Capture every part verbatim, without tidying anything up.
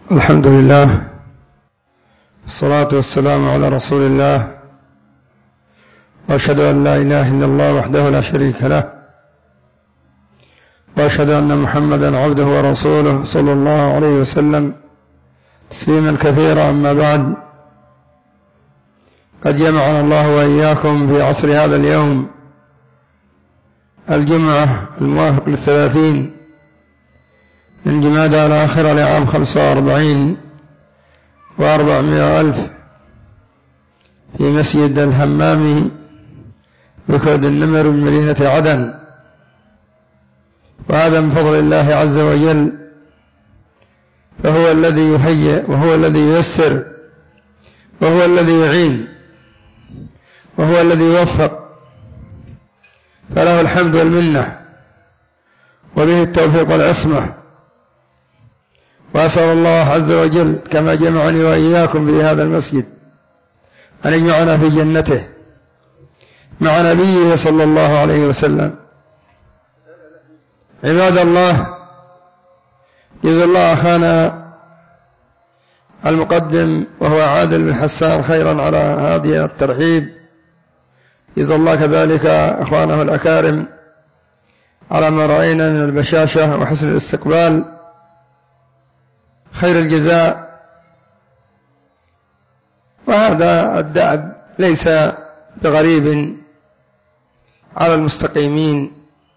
الحمد لله والصلاة والسلام على رسول الله، وأشهد أن لا إله إلا الله وحده لا شريك له، وأشهد أن محمدا عبده ورسوله صلى الله عليه وسلم تسليما كثيرا. أما بعد، قد جمعنا الله وإياكم في عصر هذا اليوم الجمعة الموافق للثلاثين من جمادى الآخرة لعام خمسة وأربعين وأربعمائة ألف في مسجد الهمام بكرد النمر من مدينة عدن، وهذا من فضل الله عز وجل، فهو الذي يهيئ وهو الذي ييسر وهو الذي يعين وهو الذي يوفق، فله الحمد والمنة وبه التوفيق والعصمة. وأسأل الله عز وجل كما جمعني وإياكم في هذا المسجد أن يجمعنا في جنته مع نبيه صلى الله عليه وسلم. عباد الله، جزا الله أخانا المقدم وهو عادل بن حسان خيرا على هذه الترحيب، جزا الله كذلك أخوانه الأكارم على ما رأينا من البشاشة وحسن الاستقبال، خير الجزاء. وهذا الدأب ليس بغريب على المستقيمين،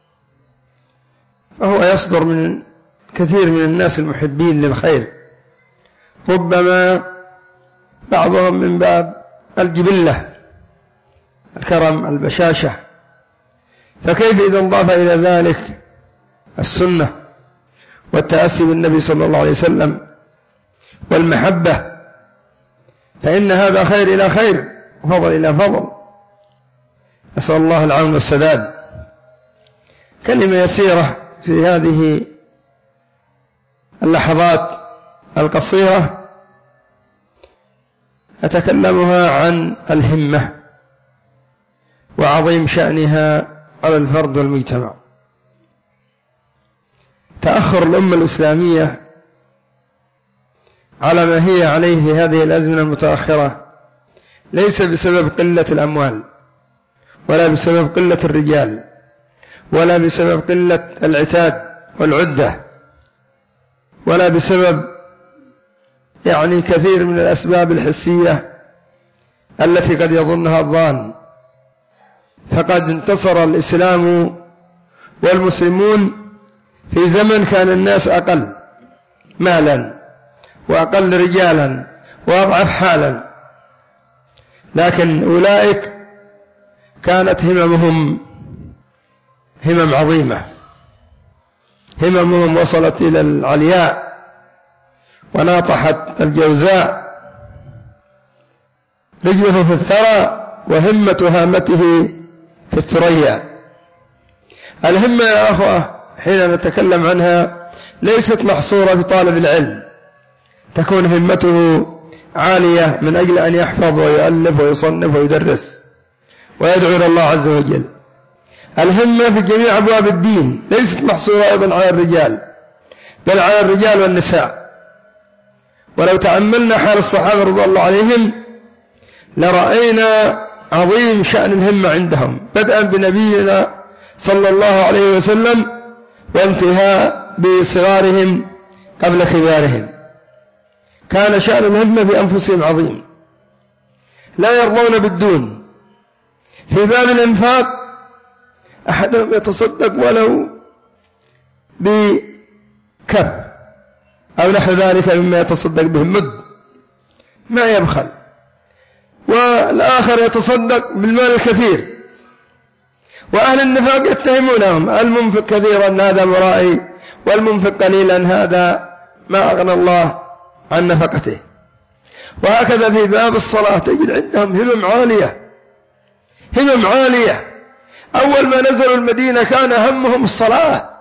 فهو يصدر من كثير من الناس المحبين للخير، ربما بعضهم من باب الجبلة الكرم البشاشة، فكيف إذا انضاف إلى ذلك السنة والتأسي بالنبي صلى الله عليه وسلم والمحبة، فإن هذا خير إلى خير وفضل إلى فضل. نسأل الله العون والسداد. كلمة يسيرة في هذه اللحظات القصيرة أتكلمها عن الهمة وعظيم شأنها على الفرد والمجتمع. تأخر الأمة الإسلامية على ما هي عليه في هذه الأزمنة المتأخرة ليس بسبب قلة الأموال، ولا بسبب قلة الرجال، ولا بسبب قلة العتاد والعدة، ولا بسبب يعني كثير من الأسباب الحسية التي قد يظنها الظان. فقد انتصر الإسلام والمسلمون في زمن كان الناس أقل مالا وأقل رجالا وأضعف حالا، لكن أولئك كانت هممهم همم عظيمة، هممهم وصلت إلى العلياء وناطحت الجوزاء، رجله في الثرى وهمة هامته في الثريا. الهمة يا أخوة حين نتكلم عنها ليست محصورة في طالب العلم تكون همته عالية من أجل أن يحفظ ويؤلف ويصنف ويدرس ويدعو إلى الله عز وجل. الهمة في جميع أبواب الدين ليست محصورة أيضا على الرجال، بل على الرجال والنساء. ولو تأملنا حال الصحابة رضي الله عليهم لرأينا عظيم شأن الهمة عندهم، بدءا بنبينا صلى الله عليه وسلم وانتهاء بصغارهم قبل كبارهم. كان شأن الهمة بأنفسهم عظيم، لا يرضون بالدون. في باب الإنفاق أحدهم يتصدق ولو بكف أو نحو ذلك مما يتصدق به مد ما يبخل، والآخر يتصدق بالمال الكثير. وأهل النفاق يتهمونهم، المنفق كثيرا هذا مرائي، والمنفق قليلا هذا ما أغنى الله عن نفقته. وهكذا في باب الصلاة تجد عندهم همم عالية، همم عالية. أول ما نزلوا المدينة كان همهم الصلاة،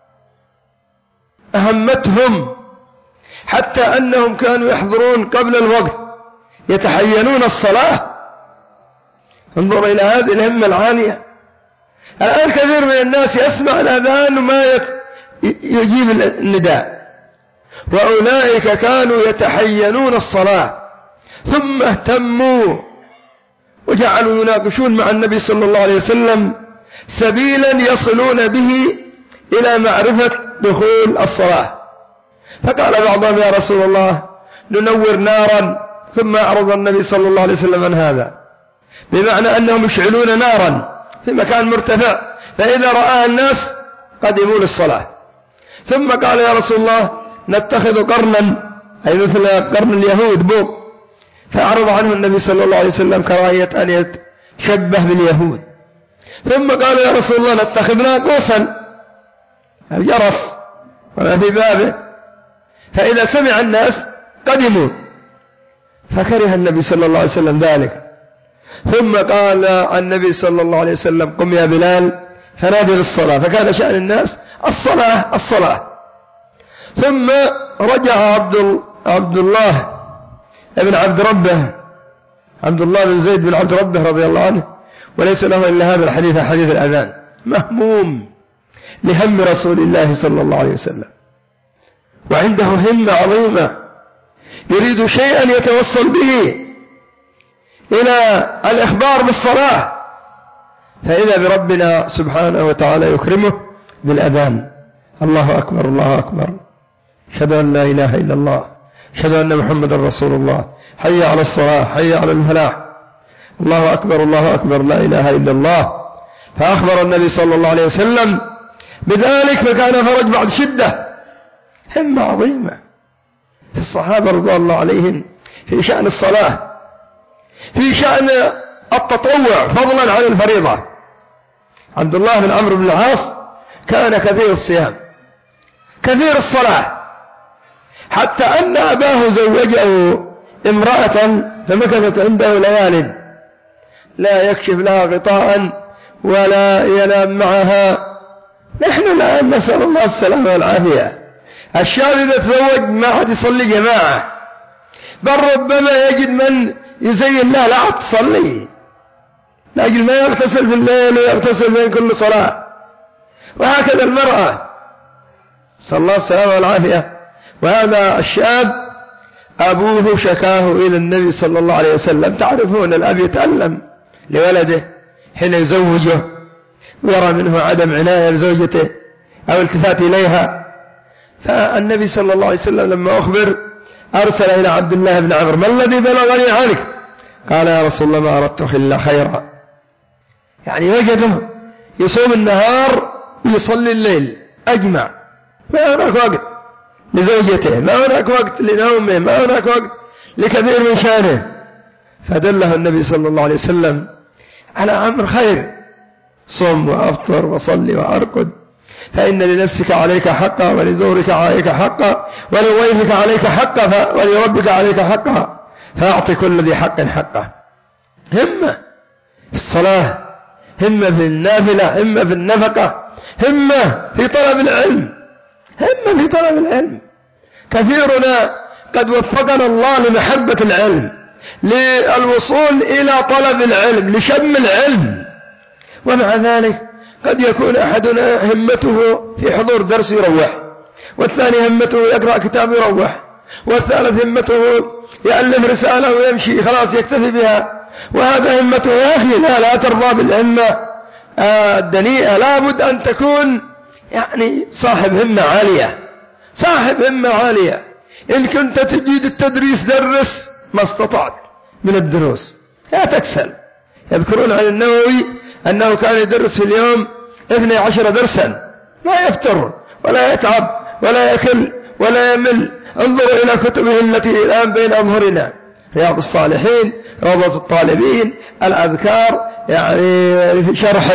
أهمتهم حتى أنهم كانوا يحضرون قبل الوقت يتحينون الصلاة. انظر إلى هذه الهمة العالية. الآن كثير من الناس يسمع الأذان وما يجيب النداء، وأولئك كانوا يتحينون الصلاة ثم اهتموا وجعلوا يناقشون مع النبي صلى الله عليه وسلم سبيلا يصلون به إلى معرفة دخول الصلاة. فقال بعضهم يا رسول الله ننور نارا، ثم أعرض النبي صلى الله عليه وسلم عن هذا، بمعنى أنهم يشعلون نارا في مكان مرتفع، فإذا رآها الناس قدموا للصلاة. ثم قال يا رسول الله نتخذ قرنا، أي مثل قرن اليهود بوق، فأعرض عنه النبي صلى الله عليه وسلم كراهية أن يتشبه باليهود. ثم قال يا رسول الله نتخذ ناقوسا، الجرس وما في بابه، فإذا سمع الناس قدموا، فكره النبي صلى الله عليه وسلم ذلك. ثم قال النبي صلى الله عليه وسلم قم يا بلال فنادي للصلاة، فكان شأن الناس الصلاة الصلاة. ثم رجع عبد عبد الله ابن عبد ربه، عبد الله بن زيد بن عبد ربه رضي الله عنه، وليس له إلا هذا الحديث، حديث الأذان، مهموم لهم رسول الله صلى الله عليه وسلم، وعنده همة عظيمة، يريد شيئا يتوصل به إلى الإخبار بالصلاة، فإذا بربنا سبحانه وتعالى يكرمه بالأذان. الله أكبر الله أكبر، أشهد أن لا إله إلا الله، أشهد أن محمدا رسول الله، حي على الصلاة، حي على الفلاح، الله أكبر الله أكبر، لا إله إلا الله. فأخبر النبي صلى الله عليه وسلم بذلك، فكان فرج بعد شدة، همة عظيمة في الصحابة رضوان الله عليهم في شأن الصلاة، في شأن التطوع فضلا عن الفريضة. عبد الله بن عمرو بن العاص كان كثير الصيام كثير الصلاة، حتى أن أباه زوجه امرأة فمكثت عنده ليال لا يكشف لها غطاء ولا ينام معها. نحن الآن نسأل الله السلامة والعافية، الشاب إذا تزوج ما عاد يصلي جماعة، بل ربما يجد من يزين لا لا تصلي لأجل ما يغتسل في الليل ويغتسل بين كل صلاة. وهكذا المرأة، صلى الله السلامة والعافية. وهذا الشاب أبوه شكاه إلى النبي صلى الله عليه وسلم. تعرفون الأب يتألم لولده حين يزوجه ويرى منه عدم عناية بزوجته أو التفات إليها. فالنبي صلى الله عليه وسلم لما أخبر أرسل إلى عبد الله بن عمرو ما الذي بلغني عنك؟ قال يا رسول الله ما أردت إلا خيرا. يعني وجده يصوم النهار ويصلي الليل أجمع، ما هناك وقت لزوجته، ما هناك وقت لنومه، ما هناك وقت لكثير من شانه. فدله النبي صلى الله عليه وسلم على أمر خير، صم وأفطر وصلي وأرقد، فإن لنفسك عليك حقا ولزورك عليك حقا ولضيفك عليك حقا ولربك عليك حقا، فأعطي كل ذي حق حقه. همة في الصلاة، همة في النافلة، همة في النفقة، همة في طلب العلم، همة في طلب العلم. كثيرنا قد وفقنا الله لمحبة العلم، للوصول إلى طلب العلم، لشم العلم، ومع ذلك قد يكون أحدنا همته في حضور درس يروح، والثاني همته يقرأ كتاب يروح، والثالث همته يألف رسالة ويمشي خلاص يكتفي بها، وهذا همته يا أخي لا لا ترضى بالهمة الدنيئة، لابد أن تكون يعني صاحب همة عالية، صاحب همة عالية. إن كنت تجيد التدريس درس ما استطعت من الدروس، لا تكسل. يذكرون عن النووي أنه كان يدرس في اليوم اثني عشر درسا، ما يفتر ولا يتعب ولا يكل ولا يمل. انظروا إلى كتبه التي الآن بين أظهرنا، رياض الصالحين، روضة الطالبين، الأذكار، يعني في شرح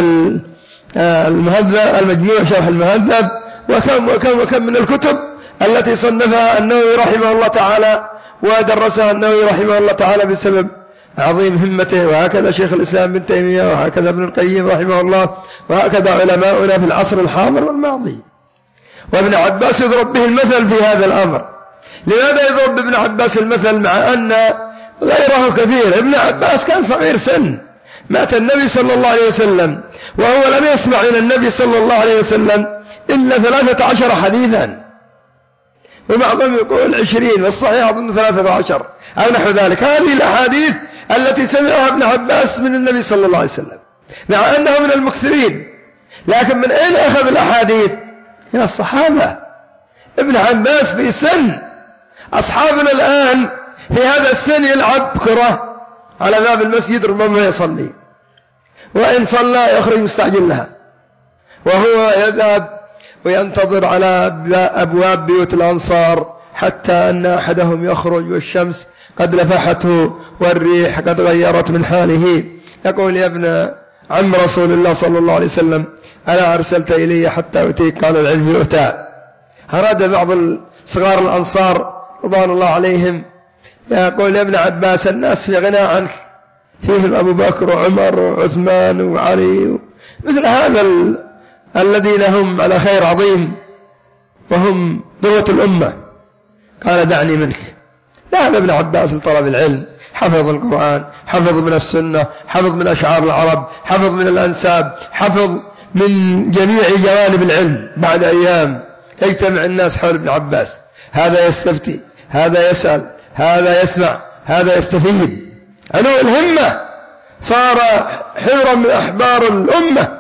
المهذب، المجموع شرح المهذب، وكم وكم وكم من الكتب التي صنفها النووي رحمه الله تعالى ودرسها النووي رحمه الله تعالى بسبب عظيم همته. وهكذا شيخ الإسلام بن تيمية، وهكذا ابن القيم رحمه الله، وهكذا علماؤنا في العصر الحاضر والماضي. وابن عباس يضرب به المثل في هذا الأمر. لماذا يضرب ابن عباس المثل مع أن غيره كثير؟ ابن عباس كان صغير سن، مات النبي صلى الله عليه وسلم وهو لم يسمع من النبي صلى الله عليه وسلم إلا ثلاثة عشر حديثا، وبعضهم يقول عشرين، والصحيح أظن ثلاثة عشر أو نحو ذلك. هذه الأحاديث التي سمعها ابن عباس من النبي صلى الله عليه وسلم، مع أنه من المكثرين، لكن من أين أخذ الأحاديث؟ من الصحابة. ابن عباس في سن، أصحابنا الآن في هذا السن يلعب كرة على باب المسجد، ربما يصلي، وإن صلى يخرج مستعجل لها، وهو يذهب وينتظر على أبواب بيوت الأنصار حتى أن أحدهم يخرج والشمس قد لفحته والريح قد غيرت من حاله، يقول يا ابن عم رسول الله صلى الله عليه وسلم ألا أرسلت إلي حتى أتيك؟ قال العلم يؤتى. أراد بعض صغار الأنصار رضوان الله عليهم يقول يا ابن عباس الناس في غنى عنك، فيهم أبو بكر وعمر وعثمان وعلي مثل هذا ال... الذين هم على خير عظيم وهم ذروة الأمة. قال دعني منك. ذهب ابن عباس لطلب العلم، حفظ القرآن، حفظ من السنة، حفظ من أشعار العرب، حفظ من الأنساب، حفظ من جميع جوانب العلم. بعد أيام يجتمع الناس حول ابن عباس، هذا يستفتي، هذا يسأل، هذا يسمع، هذا يستفيد. علو الهمة، صار حبرا من أحبار الأمة.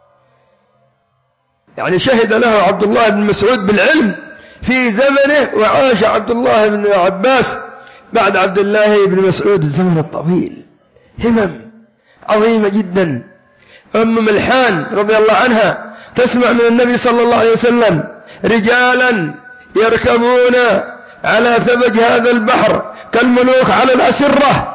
يعني شهد له عبد الله بن مسعود بالعلم في زمنه، وعاش عبد الله بن عباس بعد عبد الله بن مسعود الزمن الطويل. همم عظيمة جدا. أم ملحان رضي الله عنها تسمع من النبي صلى الله عليه وسلم رجالا يركبون على ثبج هذا البحر كالملوك على الأسرة.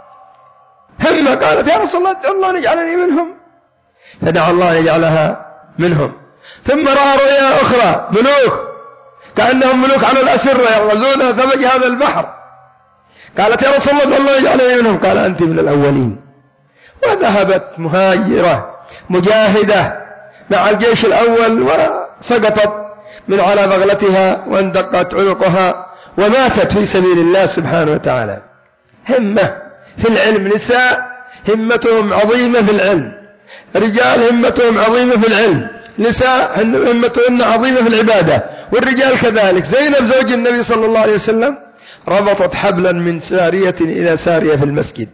همة قالت يا رسول الله ادعو الله أن يجعلني منهم، فدعا الله أن يجعلها منهم. ثم رأى رؤيا أخرى ملوك كأنهم ملوك على الأسرة يغزون ثبج هذا البحر. قالت يا رسول الله ادعو الله أن يجعلني منهم، قال أنت من الأولين. وذهبت مهاجرة مجاهدة مع الجيش الأول وسقطت من على بغلتها واندقت عنقها وماتت في سبيل الله سبحانه وتعالى. همة في العلم، نساء همتهم عظيمة في العلم، رجال همتهم عظيمة في العلم، نساء همتهن عظيمة في العبادة، والرجال كذلك. زينب زوج النبي صلى الله عليه وسلم ربطت حبلا من سارية إلى سارية في المسجد،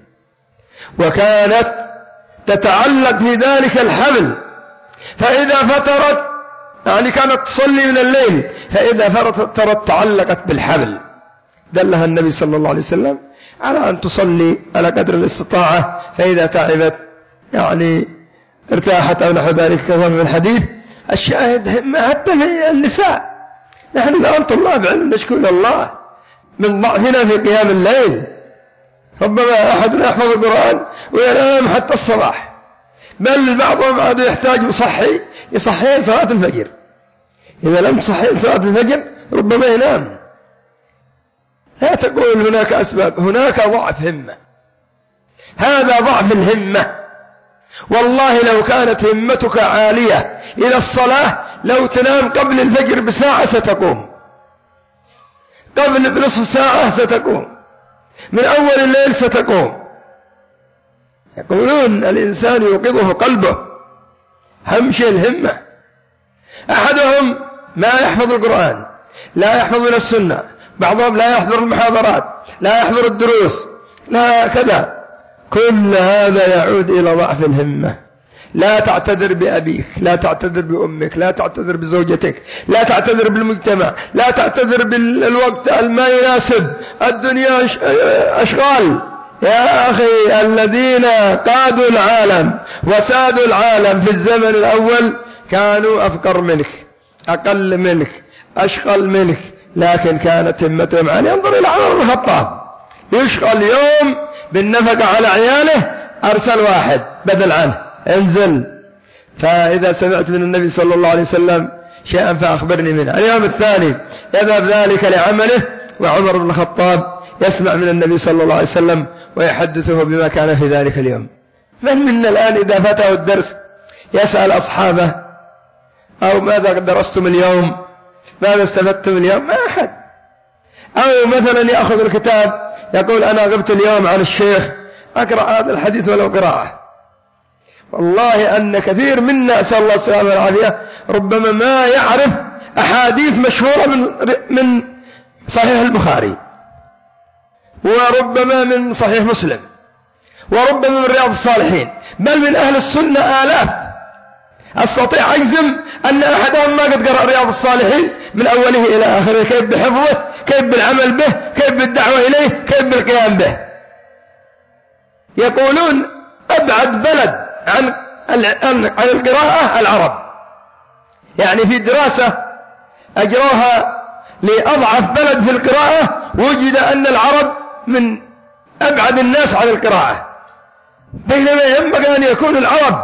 وكانت تتعلق في ذلك الحبل، فإذا فترت يعني كانت تصلي من الليل، فإذا فترت تعلقت بالحبل. دلها النبي صلى الله عليه وسلم على أن تصلي على قدر الاستطاعة، فإذا تعبت يعني ارتاحت أو نحو ذلك كما في الحديث. الشاهد حتى في النساء، نحن الآن طلاب علم نشكو إلى الله من ضعفنا في قيام الليل. ربما أحدنا يحفظ القرآن وينام حتى الصباح، بل بعضهم عاد يحتاج يصحي يصحي صلاة الفجر، إذا لم تصحي صلاة الفجر ربما ينام. لا تقول هناك أسباب، هناك ضعف همة، هذا ضعف الهمة. والله لو كانت همتك عالية إلى الصلاة لو تنام قبل الفجر بساعة ستقوم، قبل بنصف ساعة ستقوم، من أول الليل ستقوم. يقولون الإنسان يوقظه قلبه، همش الهمة. أحدهم ما يحفظ القرآن، لا يحفظ من السنة، بعضهم لا يحضر المحاضرات، لا يحضر الدروس، لا كذا. كل هذا يعود إلى ضعف الهمة. لا تعتذر بأبيك، لا تعتذر بأمك، لا تعتذر بزوجتك، لا تعتذر بالمجتمع، لا تعتذر بالوقت الما يناسب. الدنيا أشغال يا أخي. الذين قادوا العالم وسادوا العالم في الزمن الأول كانوا أفقر منك، أقل منك، أشغل منك، لكن كانت همتهم عالية. انظر إلى عمر بن الخطاب، يشغل يوم بالنفقة على عياله، أرسل واحد بدل عنه انزل، فإذا سمعت من النبي صلى الله عليه وسلم شيئا فأخبرني منه. اليوم الثاني يذهب ذلك لعمله، وعمر بن الخطاب يسمع من النبي صلى الله عليه وسلم ويحدثه بما كان في ذلك اليوم. من منا الآن إذا فاته الدرس يسأل أصحابه أو ماذا درستم اليوم، ماذا استفدتم اليوم؟ ما أحد. أو مثلا يأخذ الكتاب يقول أنا غبت اليوم عن الشيخ، أقرأ هذا الحديث ولو قراءة. والله أن كثير منا أسأل الله السلامة والعافية ربما ما يعرف أحاديث مشهورة من من صحيح البخاري، وربما من صحيح مسلم، وربما من رياض الصالحين، بل من أهل السنة آلاف. أستطيع أجزم أن أحدهم ما قد قرأ رياض الصالحين من أوله إلى آخره، كيف بحفظه، كيف بالعمل به، كيف بالدعوة إليه، كيف بالقيام به. يقولون أبعد بلد عن عن القراءة العرب. يعني في دراسة أجروها لأضعف بلد في القراءة وجد أن العرب من أبعد الناس عن القراءة، بينما ينبغي أن يكون العرب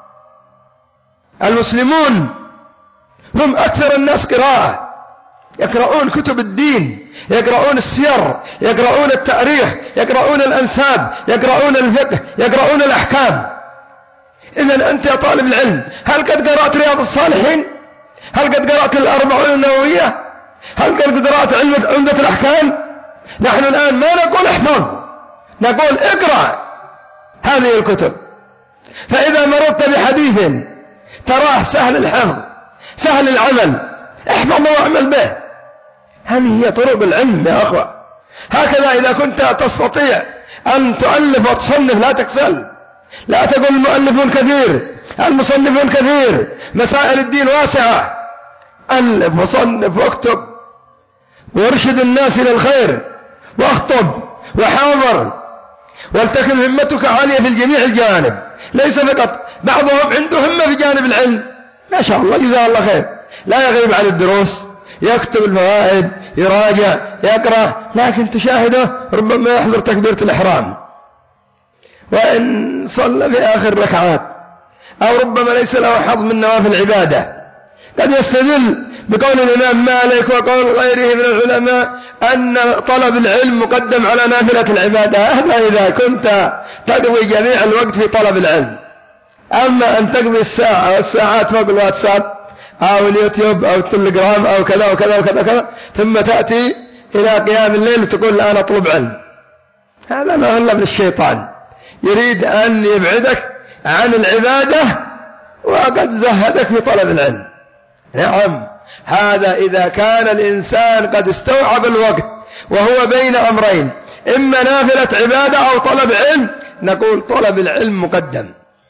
المسلمون هم أكثر الناس قراءة، يقرؤون كتب الدين، يقرؤون السير، يقرؤون التاريخ، يقرؤون الأنساب، يقرؤون الفقه، يقرؤون الأحكام. إذن أنت يا طالب العلم، هل قد قرأت رياض الصالحين؟ هل قد قرأت الأربعون النووية؟ هل قد قرأت عمدة الأحكام؟ نحن الآن ما نقول احفظ، نقول اقرأ هذه الكتب. فإذا مررت بحديث تراه سهل الحفظ سهل العمل، احفظه واعمل به. هذه هي طرق العلم يا أخوة. هكذا إذا كنت تستطيع أن تؤلف وتصنف لا تكسل، لا تقول المؤلفون كثير، المصنفون كثير، مسائل الدين واسعة. ألف وصنف واكتب وارشد الناس إلى الخير، واخطب وحاضر، ولتكن همتك عالية في الجميع الجانب، ليس فقط بعضهم عنده همة في جانب العلم ما شاء الله جزاه الله خير، لا يغيب عن الدروس، يكتب الفوائد، يراجع، يقرأ، لكن تشاهده ربما يحضر تكبيرة الإحرام، وإن صلى في آخر ركعات، أو ربما ليس له حظ من نوافل العبادة. قد يستدل بقول الإمام مالك وقول غيره من العلماء أن طلب العلم مقدم على نافلة العبادة. هذا إذا كنت تقضي جميع الوقت في طلب العلم. أما أن تقضي الساعة أو الساعات فوق الواتساب أو اليوتيوب أو التليجرام أو كذا وكذا وكذا كذا، ثم تأتي إلى قيام الليل وتقول الآن أطلب علم، هذا ما هو من الشيطان، يريد أن يبعدك عن العبادة وقد زهدك في طلب العلم. نعم، هذا إذا كان الإنسان قد استوعب الوقت وهو بين أمرين، إما نافلة عبادة أو طلب علم، نقول طلب العلم مقدم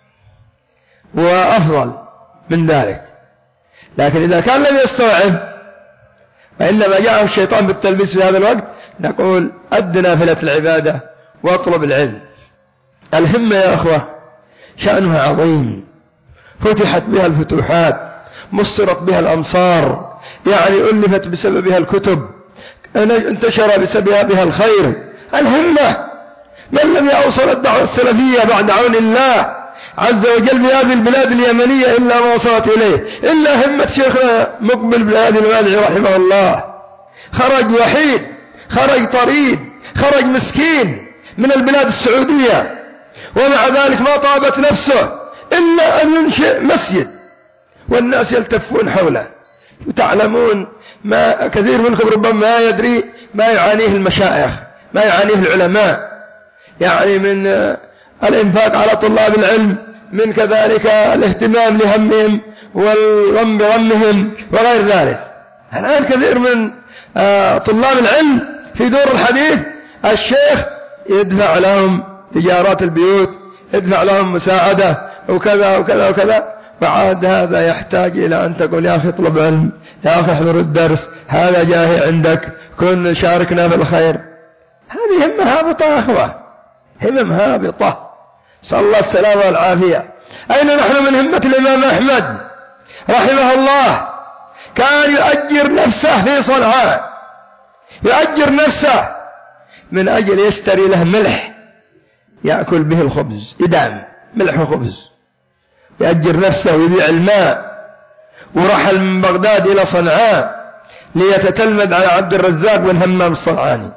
وأفضل من ذلك. لكن إذا كان لم يستوعب وإنما جاءه الشيطان بالتلبيس في هذا الوقت، نقول أد نافلة العبادة واطلب العلم. الهمة يا أخوة شأنها عظيم، فتحت بها الفتوحات، مصرت بها الأمصار، يعني ألفت بسببها الكتب، انتشر بسببها بها الخير. الهمة، ما الذي أوصل الدعوة السلفية بعد عون الله عز وجل في هذه البلاد اليمنية إلا ما وصلت إليه؟ إلا همة شيخنا مقبل بن هادي الوادعي رحمه الله. خرج وحيد، خرج طريد، خرج مسكين من البلاد السعودية، ومع ذلك ما طابت نفسه إلا أن ينشئ مسجد والناس يلتفون حوله. وتعلمون ما كثير منكم ربما ما يدري ما يعانيه المشايخ، ما يعانيه العلماء، يعني من الإنفاق على طلاب العلم، من كذلك الاهتمام لهمهم والغم بغمهم وغير ذلك. الآن كثير من طلاب العلم في دور الحديث الشيخ يدفع لهم إيجارات البيوت، يدفع لهم مساعدة وكذا وكذا وكذا، وعاد هذا يحتاج إلى أن تقول يا أخي اطلب علم، يا أخي احضر الدرس، هذا جاهي عندك، كن شاركنا في الخير. هذه همة هابطة يا أخوة، همم هابطة، صلى الله السلامة والعافية. أين نحن من همة الإمام أحمد رحمه الله؟ كان يؤجر نفسه في صنعاء، يؤجر نفسه من أجل يشتري له ملح يأكل به الخبز، يدعم ملح وخبز، يأجر نفسه ويبيع الماء. ورحل من بغداد إلى صنعاء ليتتلمذ على عبد الرزاق بن همام الصنعاني.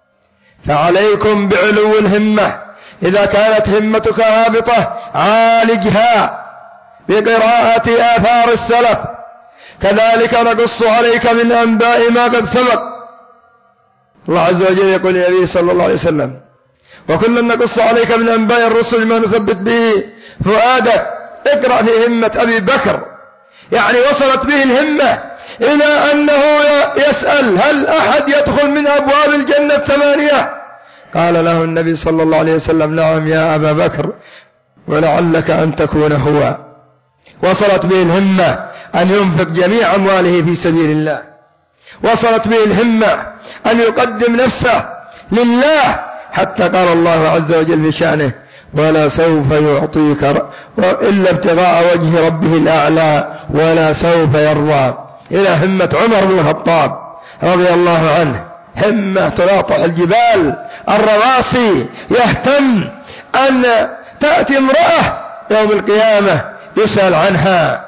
فعليكم بعلو الهمة، إذا كانت همتك هابطة عالجها بقراءة آثار السلف. كذلك نقص عليك من أنباء ما قد سبق. الله عز وجل يقول للنبي صلى الله عليه وسلم: وكلا نقص عليك من أنباء الرسل ما نثبت به فؤادك. اقرأ في همة أبي بكر، يعني وصلت به الهمة إلى أنه يسأل هل أحد يدخل من أبواب الجنة الثمانية؟ قال له النبي صلى الله عليه وسلم نعم يا أبا بكر ولعلك أن تكون هو. وصلت به الهمة أن ينفق جميع أمواله في سبيل الله، وصلت به الهمة أن يقدم نفسه لله، حتى قال الله عز وجل في شأنه ولا سوف يعطيك إلا ابتغاء وجه ربه الأعلى ولا سوف يرضى. إلى همة عمر بن الخطاب رضي الله عنه، همة تلاطح الجبال الرواسي، يهتم أن تأتي امرأة يوم القيامة يسأل عنها،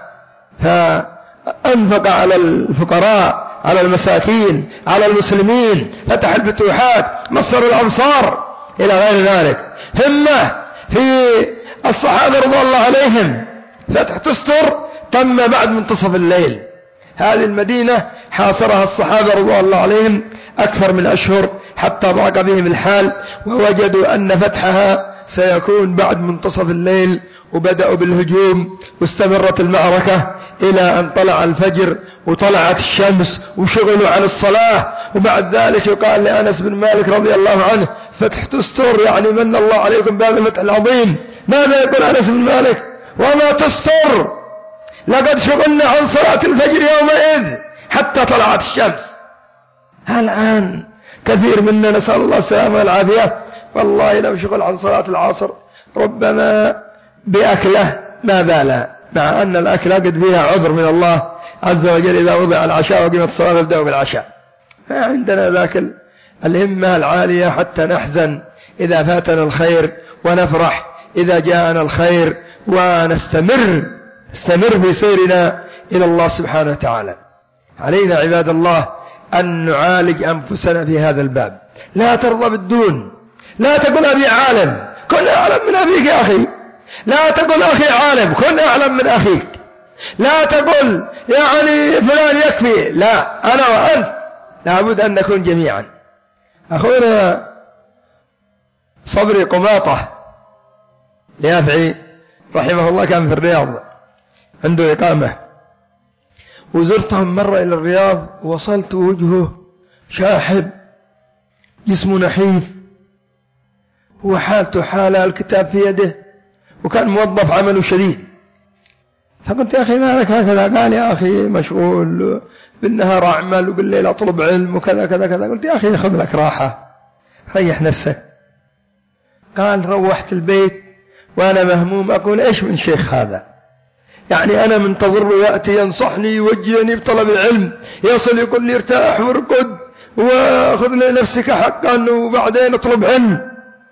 فأنفق على الفقراء على المساكين على المسلمين، فتح الفتوحات، مصر الأمصار إلى غير ذلك. همة في الصحابة رضي الله عليهم، فتح تستر تم بعد منتصف الليل. هذه المدينة حاصرها الصحابة رضي الله عليهم أكثر من أشهر حتى ضاق بهم الحال، ووجدوا أن فتحها سيكون بعد منتصف الليل، وبدأوا بالهجوم، واستمرت المعركة إلى أن طلع الفجر وطلعت الشمس وشغلوا عن الصلاة. وبعد ذلك يقال لأنس بن مالك رضي الله عنه فتح تستر يعني من الله عليكم بهذا الفتح العظيم. ماذا يقول أنس بن مالك؟ وما تستر، لقد شغلنا عن صلاة الفجر يومئذ حتى طلعت الشمس. الآن كثير منا نسأل الله السلامة والعافية والله لو شغل عن صلاة العصر ربما بأكله ما بالا، مع أن الأكل قد فيها عذر من الله عز وجل إذا وضع العشاء وقيمة الصلاة يبدأ بالعشاء. ما عندنا ذاك الهمة العالية حتى نحزن إذا فاتنا الخير، ونفرح إذا جاءنا الخير، ونستمر نستمر في سيرنا إلى الله سبحانه وتعالى. علينا عباد الله أن نعالج أنفسنا في هذا الباب. لا ترضى بالدون، لا تقول أبي عالم، كن أعلم من أبيك يا أخي. لا تقول أخي عالم، كن أعلم من أخيك. لا تقول يعني فلان يكفي، لا، أنا وأنت لابد أن نكون جميعا. أخونا صبري قماطة اليافعي رحمه الله كان في الرياض عنده إقامة، وزرتهم مرة إلى الرياض، وصلت وجهه شاحب، جسمه نحيف، وحالته حالة، الكتاب في يده، وكان موظف عمله شديد. فقلت يا أخي ما لك هكذا؟ قال يا أخي مشغول، بالنهار أعمل وبالليل أطلب علم وكذا كذا كذا. قلت يا أخي خذ لك راحة، ريح نفسك. قال روحت البيت وأنا مهموم، أقول إيش من شيخ هذا؟ يعني أنا منتظر يأتي ينصحني يوجهني بطلب العلم، يصل يقول لي ارتاح وارقد وخذ لنفسك حقا وبعدين اطلب علم.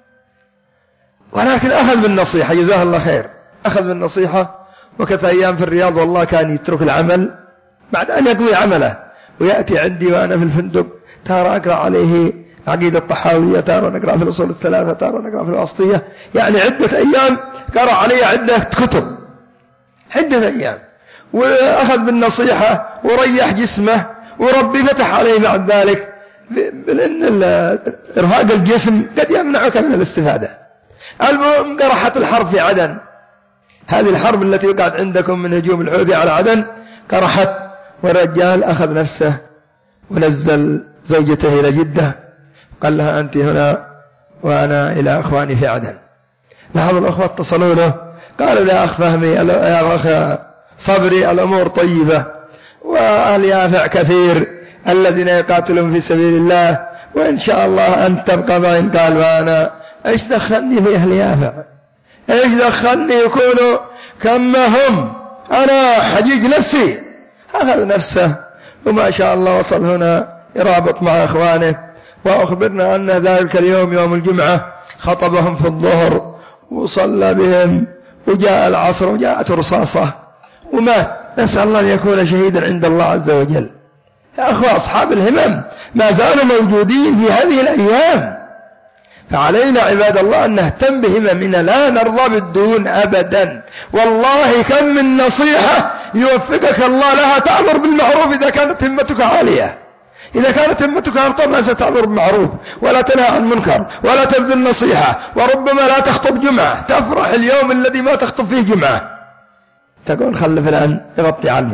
ولكن أخذ بالنصيحة، جزاه الله خير، أخذ بالنصيحة. وكث أيام في الرياض والله كان يترك العمل بعد أن يقضي عمله ويأتي عندي وأنا في الفندق، تارة أقرأ عليه عقيدة الطحاوية، تارة نقرأ في الأصول الثلاثة، تارة نقرأ في الوسطية، يعني عدة أيام قرأ علي عدة كتب، عدة أيام، وأخذ بالنصيحة وريح جسمه، وربي فتح عليه بعد ذلك، لأن إرهاق الجسم قد يمنعك من الاستفادة. المهم قرحت الحرب في عدن، هذه الحرب التي وقعت عندكم من هجوم الحوثي على عدن قرحت، والرجال أخذ نفسه ونزل زوجته إلى جدة، قال لها أنت هنا وأنا إلى أخواني في عدن. بعض الأخوة اتصلوا له قالوا يا أخ فهمي يا أخ صبري الأمور طيبة، وأهل يافع كثير الذين يقاتلون في سبيل الله، وإن شاء الله أن تبقى معي. قال وأنا إيش دخلني في أهل يافع؟ إيش دخلني يكونوا كما هم؟ أنا حجيج نفسي. أخذ نفسه وما شاء الله وصل هنا يرابط مع أخوانه. وأخبرنا أن ذلك اليوم يوم الجمعة خطبهم في الظهر وصلى بهم، وجاء العصر وجاءت رصاصة ومات. نسأل الله أن يكون شهيدا عند الله عز وجل. يا أخوة أصحاب الهمم ما زالوا موجودين في هذه الأيام، فعلينا عباد الله أن نهتم بهممنا، لا نرضى بالدون أبدا. والله كم من نصيحة يوفقك الله لها تأمر بالمعروف إذا كانت همتك عالية. إذا كانت همتك أبطأ ما ستأمر بالمعروف ولا تنهى عن منكر ولا تبذل نصيحة، وربما لا تخطب جمعة، تفرح اليوم الذي ما تخطب فيه جمعة، تقول خلي فلان يغطي عني،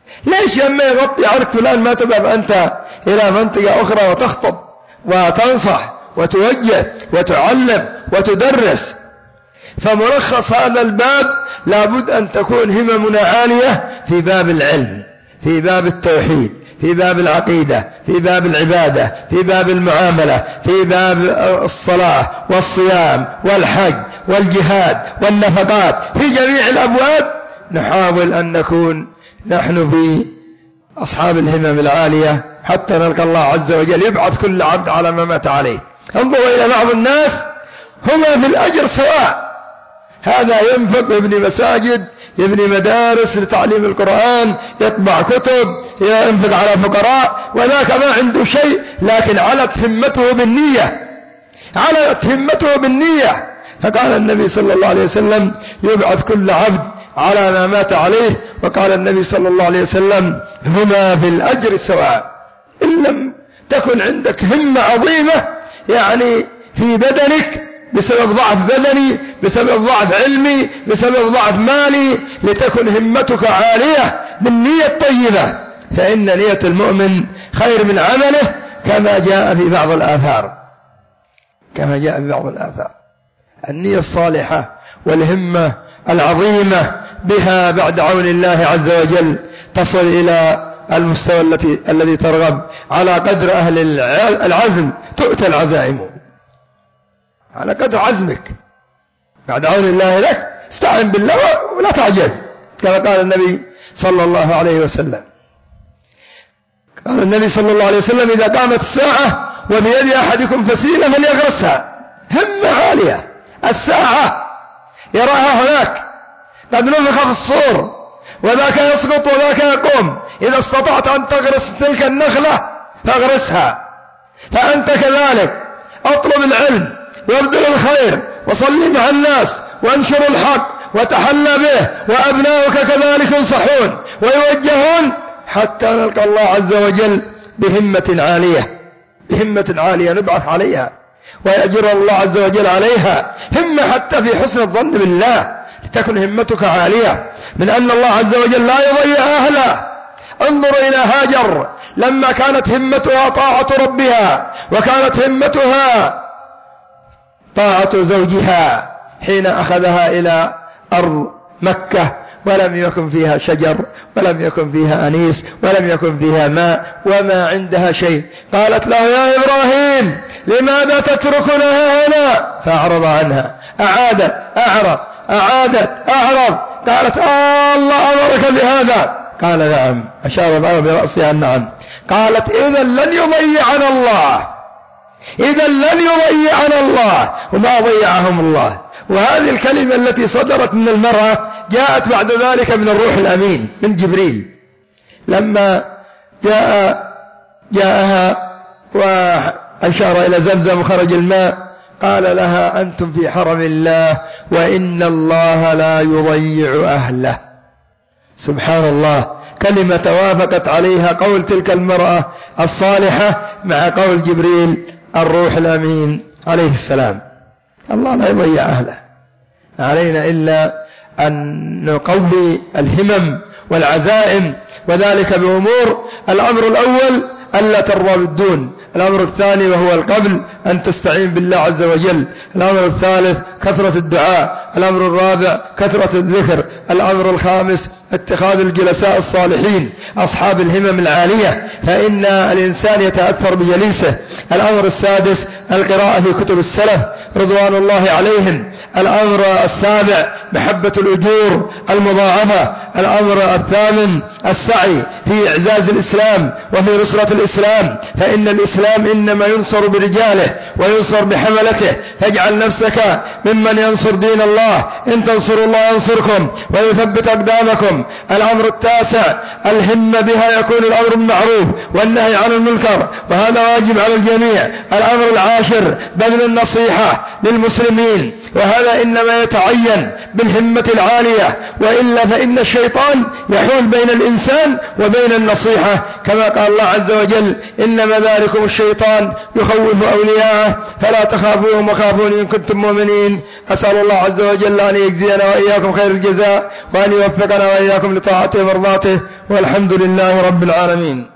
ليش لما يغطي عنك فلان ما تذهب أنت إلى منطقة أخرى وتخطب وتنصح وتوجه وتعلم وتدرس؟ فملخص هذا الباب لابد أن تكون هممنا عالية في باب العلم، في باب التوحيد، في باب العقيدة، في باب العبادة، في باب المعاملة، في باب الصلاة والصيام والحج والجهاد والنفقات، في جميع الأبواب نحاول أن نكون نحن في أصحاب الهمم العالية حتى نلقى الله عز وجل يبعث كل عبد على ما مات عليه. انظروا إلى بعض الناس هما في الأجر سواء، هذا ينفق يبني مساجد، يبني مدارس لتعليم القرآن، يطبع كتب، ينفق على فقراء، وذاك ما عنده شيء، لكن علت همته بالنية، علت همته بالنية. فقال النبي صلى الله عليه وسلم يبعث كل عبد على ما مات عليه. وقال النبي صلى الله عليه وسلم هما في الأجر سواء. إن لم تكن عندك همة عظيمة يعني في بدنك بسبب ضعف بدني، بسبب ضعف علمي، بسبب ضعف مالي، لتكن همتك عالية بالنية الطيبة، فإن نية المؤمن خير من عمله كما جاء في بعض الآثار، كما جاء في بعض الآثار. النية الصالحة والهمة العظيمة بها بعد عون الله عز وجل تصل إلى المستوى التي الذي ترغب. على قدر أهل العزم تؤتى العزائم، على قدر عزمك بعد عون الله لك استعن بالله ولا تعجز، كما قال النبي صلى الله عليه وسلم. قال النبي صلى الله عليه وسلم إذا قامت الساعة وبيد أحدكم فسيلة فليغرسها. همة عالية، الساعة يراها هناك، قد نفخ في الصور وذاك يسقط وذاك يقوم، إذا استطعت أن تغرس تلك النخلة فاغرسها. فأنت كذلك اطلب العلم وابذل الخير وصلي مع الناس وانشر الحق وتحلى به، وأبناؤك كذلك ينصحون ويوجهون حتى نلقى الله عز وجل بهمة عالية، بهمة عالية نبعث عليها ويأجر الله عز وجل عليها. همة حتى في حسن الظن بالله، لتكن همتك عالية من أن الله عز وجل لا يضيع أهله. انظر إلى هاجر لما كانت همتها طاعة ربها، وكانت همتها طاعة زوجها حين أخذها إلى أرض مكة، ولم يكن فيها شجر ولم يكن فيها أنيس ولم يكن فيها ماء وما عندها شيء. قالت له يا إبراهيم لماذا تتركنا هنا؟ فأعرض عنها، أعادت أعرض أعادت أعرض. قالت آه الله أمرك بهذا؟ قال نعم، أشار الله برأسها نعم. قالت إذا لن يضيعنا الله، إذا لن يضيعنا الله، وما ضيعهم الله. وهذه الكلمة التي صدرت من المرأة جاءت بعد ذلك من الروح الأمين من جبريل، لما جاء جاءها وأشار إلى زمزم وخرج الماء قال لها أنتم في حرم الله وإن الله لا يضيع أهله. سبحان الله، كلمة توافقت عليها قول تلك المرأة الصالحة مع قول جبريل الروح الأمين عليه السلام. الله لا يضيع أهله، علينا إلا أن نقوي الهمم والعزائم، وذلك بأمور. الأمر الأول ألا ترضى بالدون، الأمر الثاني وهو القبل أن تستعين بالله عز وجل، الأمر الثالث كثرة الدعاء، الأمر الرابع كثرة الذكر، الأمر الخامس اتخاذ الجلساء الصالحين أصحاب الهمم العالية، فإن الإنسان يتأثر بجليسه. الأمر السادس القراءة في كتب السلف رضوان الله عليهم. الأمر السابع محبة الأجور المضاعفة. الأمر الثامن السعي في إعزاز الإسلام وفي نصرة الإسلام، فإن الإسلام إنما ينصر برجاله وينصر بحملته، فاجعل نفسك ممن ينصر دين الله، إن تنصروا الله ينصركم ويثبت أقدامكم. الأمر التاسع الهمة بها يكون الأمر بالمعروف والنهي عن المنكر، وهذا واجب على الجميع. الأمر العاشر المباشر بذل النصيحة للمسلمين، وهذا إنما يتعين بالهمة العالية، وإلا فإن الشيطان يحول بين الإنسان وبين النصيحة، كما قال الله عز وجل: إنما ذلكم الشيطان يخوف أولياءه فلا تخافوهم وخافون إن كنتم مؤمنين. أسأل الله عز وجل أن يجزينا وإياكم خير الجزاء، وأن يوفقنا وإياكم لطاعته ومرضاته، والحمد لله رب العالمين.